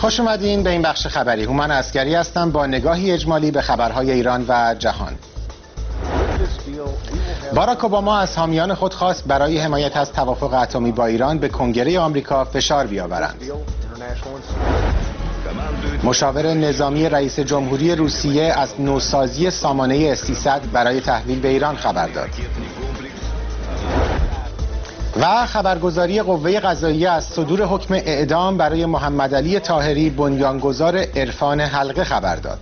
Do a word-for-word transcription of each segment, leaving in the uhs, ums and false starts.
خوش اومدین به این بخش خبری. هومن عسکری هستم با نگاهی اجمالی به خبرهای ایران و جهان. باراک اوباما از حامیان خود خواست برای حمایت از توافق اتمی با ایران به کنگره آمریکا فشار بیاورند. مشاور نظامی رئیس جمهوری روسیه از نوسازی سامانه اس سیصد برای تحویل به ایران خبر داد. و خبرگزاری قوه قضاییه از صدور حکم اعدام برای محمد علی طاهری بنیانگذار عرفان حلقه خبر داد.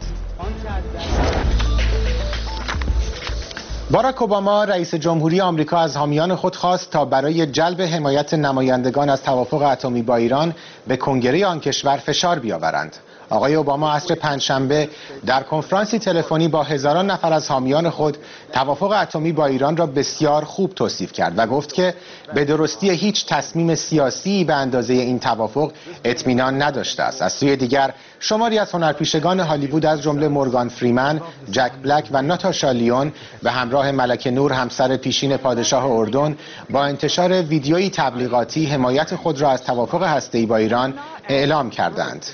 باراک اوباما رئیس جمهوری آمریکا از حامیان خود خواست تا برای جلب حمایت نمایندگان از توافق اتمی با ایران به کنگره آن کشور فشار بیاورند. آقای اوباما عصر پنجشنبه در کنفرانسی تلفنی با هزاران نفر از حامیان خود توافق اتمی با ایران را بسیار خوب توصیف کرد و گفت که به درستی هیچ تصمیم سیاسی به اندازه این توافق اطمینان نداشته است. از سوی دیگر شماری از هنرپیشگان هالیوود از جمله مورگان فریمن، جک بلک و ناتاشا لیون به همراه ملکه نور همسر پیشین پادشاه اردن با انتشار ویدیویی تبلیغاتی حمایت خود را از توافق هسته‌ای با ایران اعلام کردند.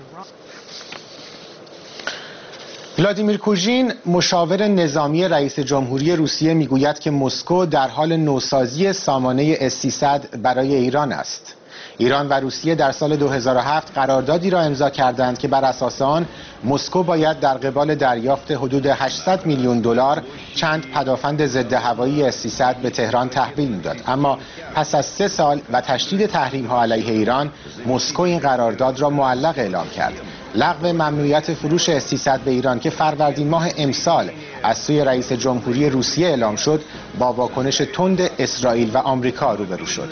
ولادیمیر کوژین مشاور نظامی رئیس جمهوری روسیه میگوید که مسکو در حال نوسازی سامانه اس سیصد برای ایران است. ایران و روسیه در سال دو هزار و هفت قراردادی را امضا کردند که بر اساس آن مسکو باید در قبال دریافت حدود هشتصد میلیون دلار چند پدافند ضد هوایی اس سیصد به تهران تحویل میداد. اما پس از سه سال و تشدید تحریم‌ها علیه ایران، مسکو این قرارداد را معلق اعلام کرد. لغو ممنوعیت فروش اس سیصد به ایران که فروردین ماه امسال از سوی رئیس جمهوری روسیه اعلام شد، با واکنش تند اسرائیل و آمریکا روبرو شد.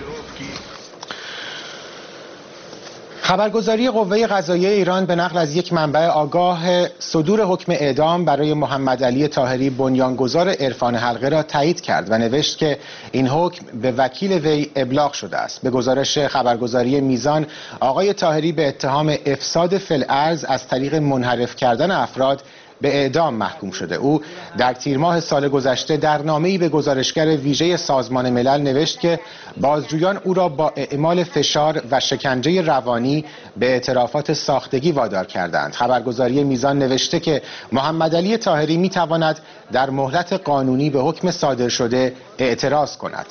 خبرگزاری قوه قضاییه ایران به نقل از یک منبع آگاه صدور حکم اعدام برای محمد علی طاهری بنیانگذار عرفان حلقه را تایید کرد و نوشت که این حکم به وکیل وی ابلاغ شده است. به گزارش خبرگزاری میزان، آقای طاهری به اتهام افساد فی‌الارض از طریق منحرف کردن افراد به اعدام محکوم شده. او در تیر ماه سال گذشته در نامه‌ای به گزارشگر ویژه سازمان ملل نوشت که بازجویان او را با اعمال فشار و شکنجه روانی به اعترافات ساختگی وادار کردند. خبرگزاری میزان نوشته که محمد علی طاهری می‌تواند در مهلت قانونی به حکم صادر شده اعتراض کند.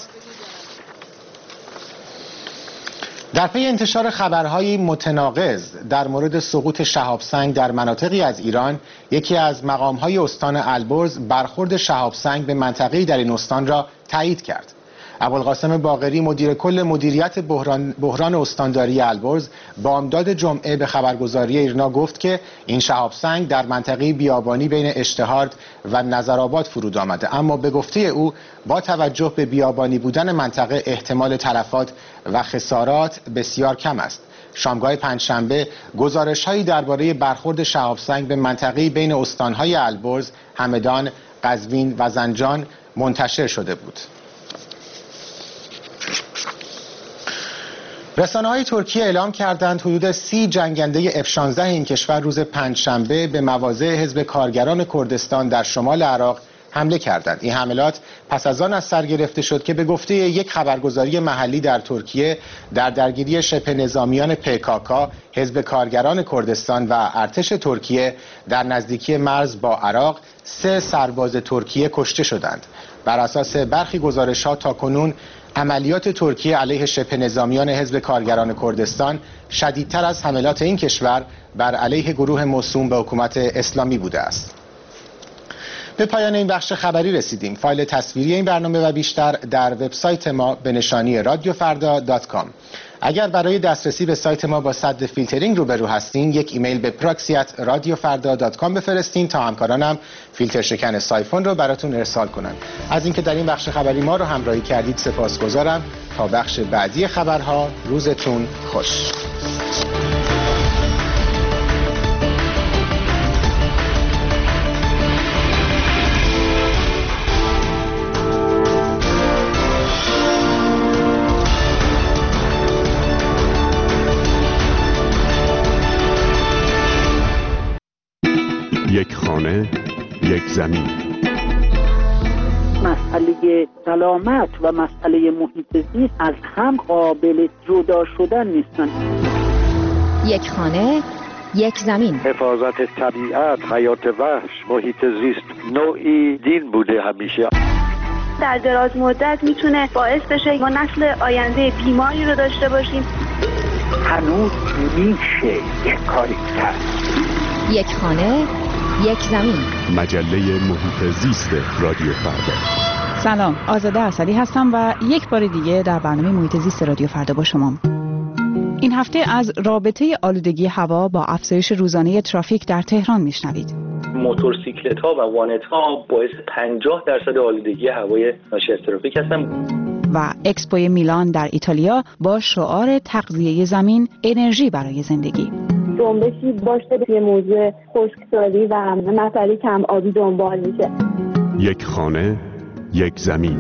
در پی انتشار خبرهای متناقض در مورد سقوط شهاب‌سنگ در مناطقی از ایران، یکی از مقام‌های استان البرز برخورد شهاب‌سنگ به منطقه‌ای در این استان را تایید کرد. ابوالقاسم باقری مدیر کل مدیریت بحران, بحران استانداری البرز بامداد جمعه به خبرگزاری ایرنا گفت که این شهاب‌سنگ در منطقه بیابانی بین اشتهارد و نظرآباد فرود آمده، اما به گفته او با توجه به بیابانی بودن منطقه احتمال تلفات و خسارات بسیار کم است. شامگاه پنجشنبه گزارش‌هایی درباره برخورد شهاب‌سنگ به منطقه بین استان‌های البرز، همدان، قزوین و زنجان منتشر شده بود. رسانه‌های ترکیه اعلام کردند حدود سی جنگنده اف شانزده این کشور روز پنجشنبه به مواضع حزب کارگران کردستان در شمال عراق حمله کردند. این حملات پس از آن از سر گرفته شد که به گفته یک خبرگزاری محلی در ترکیه در درگیری شبه نظامیان پیکاکا، حزب کارگران کردستان و ارتش ترکیه در نزدیکی مرز با عراق سه سرباز ترکیه کشته شدند. بر اساس برخی گزارش‌ها تاکنون عملیات ترکیه علیه شبه نظامیان حزب کارگران کردستان شدیدتر از حملات این کشور بر علیه گروه موسوم به حکومت اسلامی بوده است. به پایان این بخش خبری رسیدیم. فایل تصویری این برنامه و بیشتر در وبسایت ما به نشانی رادیو فردا دات کام. اگر برای دسترسی به سایت ما با سد فیلترینگ روبرو هستین، یک ایمیل به پراکسی ات رادیو فردا دات کام بفرستین تا همکارانم فیلتر شکن سایفون رو براتون ارسال کنن. از اینکه در این بخش خبری ما رو همراهی کردید سپاسگزارم. تا بخش بعدی خبرها، روزتون خوش. یک خانه، یک زمین. مسئله سلامت و مسئله محیط زیست از هم قابل جدا شدن نیستند. یک خانه، یک زمین. حفاظت طبیعت، حیات وحش، محیط زیست نوعی دین بوده همیشه. در دراز مدت میتونه باعث بشه ما نسل آینده بیماری رو داشته باشیم. هنوز میشه یک کاری کرد. یک خانه، یک زمین. مجله محیط زیست رادیو فردا. سلام، آزاده اسدی هستم و یک بار دیگه در برنامه محیط زیست رادیو فردا با شما. این هفته از رابطه آلودگی هوا با افزایش روزانه ترافیک در تهران میشنوید. موتورسیکلت‌ها و وانت‌ها باعث پنجاه درصد آلودگی هوای ناشی از ترافیک هستند. و اکسپوی میلان در ایتالیا با شعار تغذیه زمین، انرژی برای زندگی. جنبشی باشه به موضوع خشکسالی و مسئله کم آبی دنبال میشه. یک خانه، یک زمین.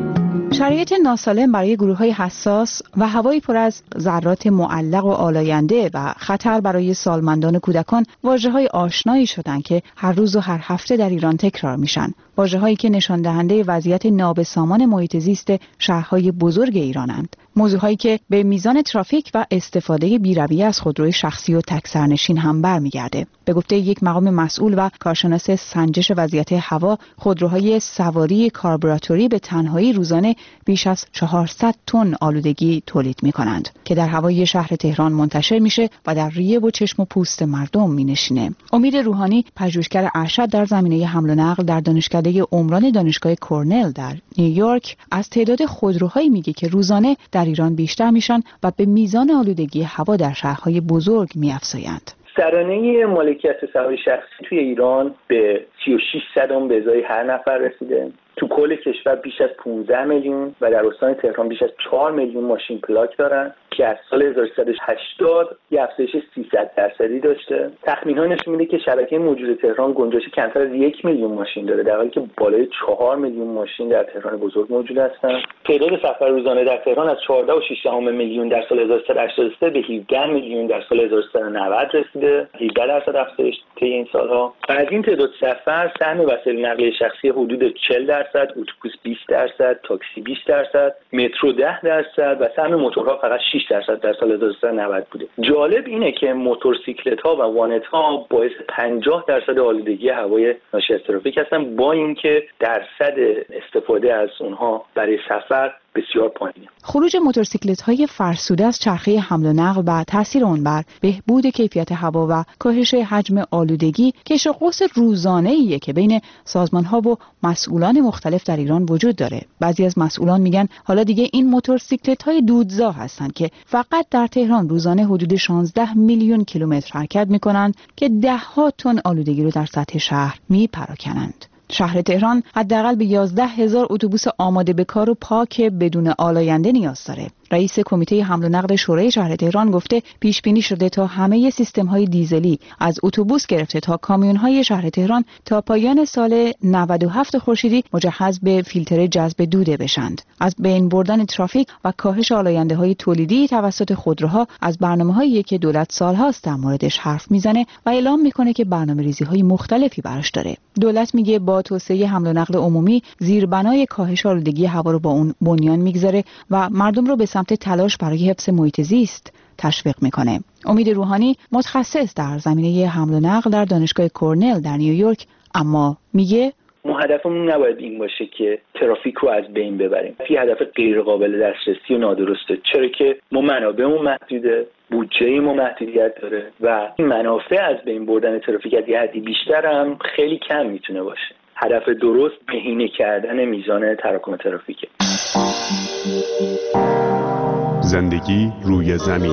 شرایط ناسالم برای گروه‌های حساس و هوایی پر از ذرات معلق و آلاینده و خطر برای سالمندان و کودکان واژه‌های آشنایی شدند که هر روز و هر هفته در ایران تکرار میشن. واژه‌هایی که نشان دهنده وضعیت نابسامان محیط زیست شهرهای بزرگ ایرانند. موضوعهایی که به میزان ترافیک و استفاده بی‌رویه از خودروی شخصی و تک سرنشین هم برمیگرده. به گفته یک مقام مسئول و کارشناس سنجش وضعیت هوا، خودروهای سواری کاربراتوری به تنهایی روزانه بیش از چهارصد تن آلودگی تولید می‌کنند که در هوای شهر تهران منتشر میشه و در ریه و چشم و پوست مردم مینشینه. امید روحانی، پژوهشگر ارشد در زمینه حمل و نقل در دانشکده عمران دانشگاه کرنل در نیویورک، از تعداد خودروهایی میگه که روزانه در ایران بیشتر میشن و به میزان آلودگی هوا در شهرهای بزرگ میافزایند. سرانه مالکیت سواری شخصی توی ایران به سی و شش صدم به ازای هر نفر رسیده. تو کل کشور بیش از پانزده میلیون و در استان تهران بیش از چهار میلیون ماشین پلاک دارن که از سال هزار و سیصد و هشتاد یه افزایش سیصد درصدی داشته. تخمین‌ها نشون میده که شبکه موجود تهران گنجایش کمتر از یک میلیون ماشین داره، در حالی که بالای چهار میلیون ماشین در تهران بزرگ موجود هستن. تعداد سفر روزانه در تهران از چهارده و شش دهم میلیون در سال هزار و سیصد و هشتاد و سه به هفده میلیون در سال هزار و سیصد و نود رسیده، هفده درصد افزایش طی این سالها. از این تعداد سفر سهم وسایل نقلیه شخصی حدود چهل درصد، اتوبوس بیست درصد، تاکسی بیست درصد، مترو ده درصد و سهم موتورها فقط شش درصد در سال هزار و سیصد و نود بوده. جالب اینه که موتورسیکلت‌ها و وانت‌ها باعث پنجاه درصد آلودگی هوای ناشی از ترافیک هستن، با اینکه درصد استفاده از اونها برای سفر بسیار پایینه. خروج موتورسیکلت‌های فرسوده از چرخه حمل و نقل و تاثیر آن بر بهبود کیفیت هوا و کاهش حجم آلودگی کش و قوس روزانه‌ایه که بین سازمان‌ها و مسئولان مختلف در ایران وجود داره. بعضی از مسئولان میگن حالا دیگه این موتورسیکلت‌های دودزا هستن که فقط در تهران روزانه حدود شانزده میلیون کیلومتر حرکت می‌کنند که ده‌ها تن آلودگی رو در سطح شهر میپراکنند. شهر تهران حداقل به یازده هزار اتوبوس آماده به کار و پاک بدون آلاینده نیاز داره. رئیس کمیته حمل و نقل شورای شهر تهران گفته پیش بینی شده تا همه سیستم‌های دیزلی از اتوبوس گرفته تا کامیون‌های شهر تهران تا پایان سال نود و هفت خورشیدی مجهز به فیلتر جذب دوده بشند. از بین بردن ترافیک و کاهش آلاینده‌های تولیدی توسط خودروها از برنامه‌هایی که دولت سال‌هاست در موردش حرف میزنه و اعلام میکنه که برنامه‌ریزی‌های مختلفی براش داره. دولت میگه با توسعه حمل و نقل عمومی زیربنای کاهش آلودگی هوا رو با اون بنیان میگذاره و مردم رو به سمت تلاش برای حفظ محیط زیست تشویق میکنه. امید روحانی، متخصص در زمینه حمل و نقل در دانشگاه کرنل در نیویورک، اما میگه ما هدفمون نباید این باشه که ترافیک رو از بین ببریم. یه هدف غیر قابل دسترسی و نادرسته، چرا که ما منابعمون محدوده، بودجه ما محدودیت داره و این منافع از بین بردن ترافیک از یه حدی بیشتر هم خیلی کم میتونه باشه. هدف درست بهینه کردن میزان تراکم ترافیکه. زندگی روی زمین.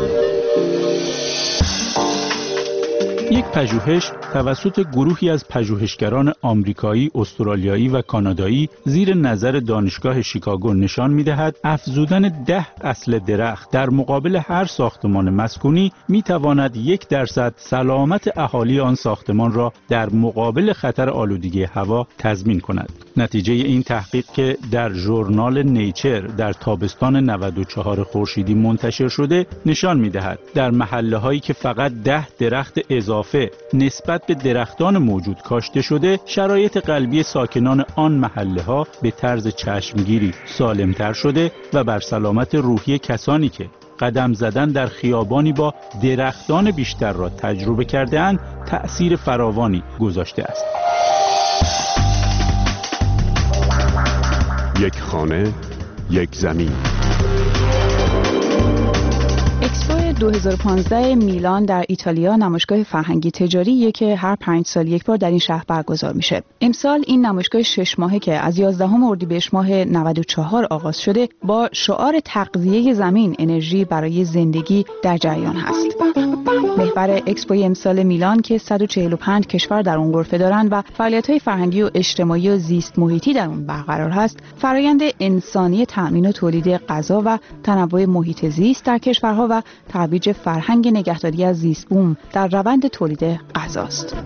یک پژوهش توسط گروهی از پژوهشگران آمریکایی، استرالیایی و کانادایی زیر نظر دانشگاه شیکاگو نشان می‌دهد افزودن ده اصل درخت در مقابل هر ساختمان مسکونی می‌تواند یک درصد سلامت اهالی آن ساختمان را در مقابل خطر آلودگی هوا تضمین کند. نتیجه این تحقیق که در ژورنال نیچر در تابستان نود و چهار خورشیدی منتشر شده نشان می‌دهد در محله‌هایی که فقط ده درخت اضافه نسبت به درختان موجود کاشته شده، شرایط قلبی ساکنان آن محله‌ها به طرز چشمگیری سالمتر شده و بر سلامت روحی کسانی که قدم زدن در خیابانی با درختان بیشتر را تجربه کرده‌اند تأثیر فراوانی گذاشته است. یک خانه، یک زمین. اکسپو دو هزار و پانزده میلان در ایتالیا نمایشگاه فرهنگی تجاریه که هر پنج سال یک بار در این شهر برگزار میشه. امسال این نمایشگاه شش ماهه که از یازدهم اردیبهشت ماه نود و چهار آغاز شده با شعار تغذیه زمین انرژی برای زندگی در جریان هست. محور اکسپو امسال میلان که صد و چهل و پنج کشور در اون غرفه دارند و فعالیت‌های فرهنگی و اجتماعی و زیست محیطی در اون برقرار هست، فرآیند انسانی تأمین و تولید غذا و تنوع محیط زیست در کشورها و ترویج فرهنگ نگهداری از زیست بوم در روند تولید غذاست.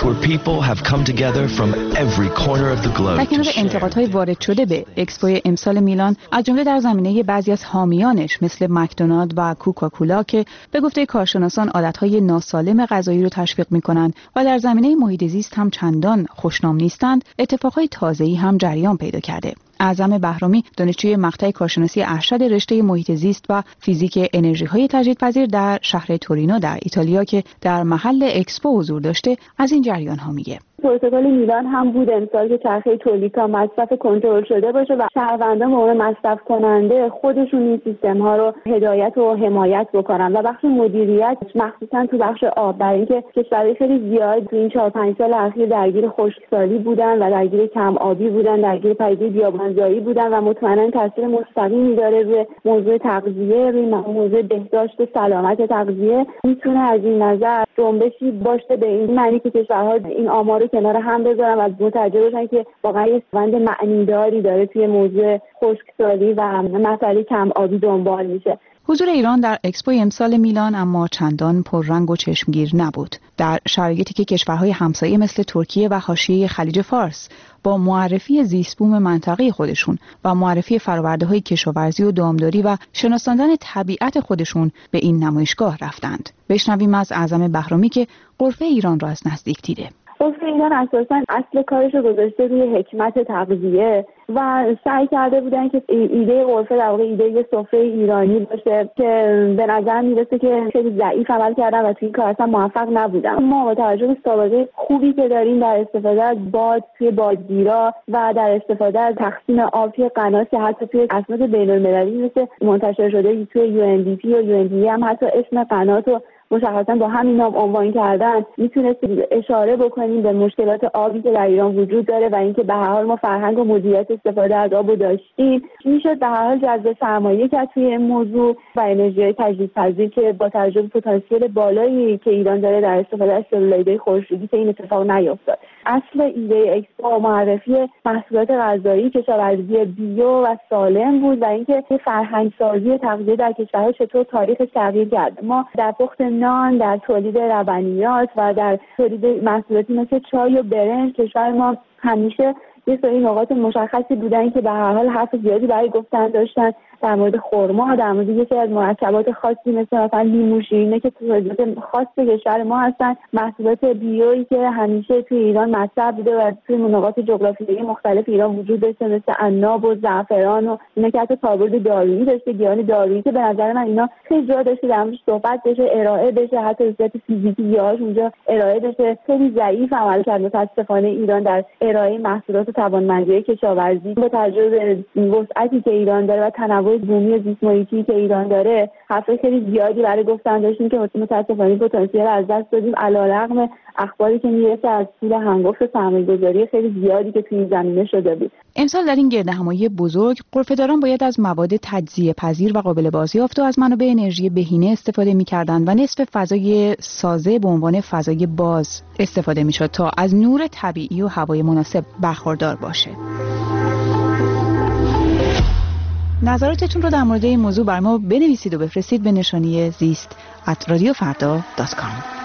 در کنار انتقادهای وارد شده به اکسپو امسال میلان از جمله در زمینه بعضی از حامیانش مثل مکدونالد و کوکاکولا که به گفته کارشناسان عادتهای ناسالم غذایی رو تشویق می‌کنند و در زمینه محیط زیست هم چندان خوشنام نیستند، اتفاقای تازه‌ای هم جریان پیدا کرده. اعظم بهرامی، دانشجوی مقطع کارشناسی ارشد رشته محیط زیست و فیزیک انرژی‌های تجدیدپذیر در شهر تورینو در ایتالیا که در محل اکسپو حضور داشته، از این جریان‌ها میگه. پروتکل میلان هم بود امسال که چرخه تولید تا مصرف کنترل شده باشه و شهروندان به عنوان مصرف کننده خودشون این سیستم ها رو هدایت و حمایت بکنن و بخش مدیریت مخصوصا تو بخش آب، برای اینکه کشورهای خیلی زیاد تو این چهار پنج سال اخیر درگیر خشکسالی بودن و درگیر کم آبی بودن، درگیر پدیده بیابانزایی بودن و مطمئنا تاثیر مستقیمی داره روی موضوع تغذیه، روی موضوع بهداشت و سلامت تغذیه. میتونه از این نظر جنبشی باشه به این معنی که کشورها این آمار کنار هم بذارن و متوجه بشن که واقعا یه روند معنیداری داره توی موضوع خشکسالی و مسئله کم آبی دنبال میشه. حضور ایران در اکسپو امسال میلان اما چندان پررنگ و چشمگیر نبود. در شرایطی که کشورهای همسایه مثل ترکیه و حاشیه خلیج فارس با معرفی زیستبوم منطقه خودشون و معرفی فرآورده‌های کشاورزی و دامداری و شناساندن طبیعت خودشون به این نمایشگاه رفتند. بشنویم از اعظم بهرامی که غرفه ایران را از نزدیک دیده. غرفه ایران اساساً اصل کارش رو گذاشته روی حکمت تغذیه و سعی کرده بودن که ایده غرفه در واقع ایده یه سفره ایرانی باشه که به نظر میرسه که خیلی ضعیف عمل کردن و توی این کار اصلا موفق نبودن. ما با توجه به سابقه خوبی که داریم در استفاده از باد توی بادگیرا و در استفاده از تقسیم آب توی قنات که حتی توی اسناد بین‌المللی مثل منتشر شده توی یو ان دی پی و یو ان دی هم حتی اسم قنات رو مشخصا با همین نام عنوان کردن، میتونست اشاره بکنیم به مشکلات آبی که در ایران وجود داره و اینکه به هر حال ما فرهنگ و مدیریت استفاده از آب رو داشتیم. میشد به هر حال جذب سرمایه کرد توی این موضوع و انرژی تجدیدپذیر که با توجه به پتانسیل بالایی که ایران داره در استفاده از سلولایدهای خورشیدی که این اتفاق نیفتاد. اصل ایده اکسپو معرفی محصولات غذایی، کشاورزی بیو و سالم بود و اینکه فرهنگ سازی تغذیه در کشورها چطور تاریخش تغییر کرده. ما در پخت نان، در تولید لبنیات و در تولید محصولاتی مثل چای و برنج کشور ما همیشه یه سری نقاط مشخصی بودن که به هر حال حرف زیادی برای گفتن داشتن. در مورد خرما، در مورد یکی از مرکبات خاصی مثل مثلا لیمو شیرینه که تولیدات خاص کشور ما هستن، محصولات بیویی که همیشه توی ایران مطرح بوده و توی نقاط جغرافیایی مختلف ایران وجود داشته مثل عناب و زعفران و اینا که حتی کاربرد دارویی داشته، گیاهان دارویی که به نظر من اینا خیلی جا داشته در موردش صحبت بشه، ارائه بشه، حتی به صورت فیزیکی گیاهاش اونجا ارائه بشه. خیلی ضعیف عمل کرد متاسفانه ایران در ارائه محصولات توانمندی کشاورزی. با توجه به وسعتی که ایران داره و تنوع بومی زیست محیطی که ایران داره، حرفای خیلی زیادی برای گفتن داشتیم که متاسفانه پتانسیل از دست دادیم، علیرغم اخباری که میرسه از پول هنگفت سرمایه‌گذاری خیلی زیادی که توی این زمینه شده بود. امسال در این گردهمایی بزرگ غرفه‌داران باید از مواد تجزیه پذیر و قابل بازیافت و از منابع انرژی بهینه استفاده می‌کردند و نصف فضای سازه به عنوان فضای باز استفاده می‌شد تا از نور طبیعی و هوای مناسب برخوردار باشه. نظراتتون رو در مورد این موضوع برای ما بنویسید و بفرستید به نشانی زیست ات رادیو فردا دات کام.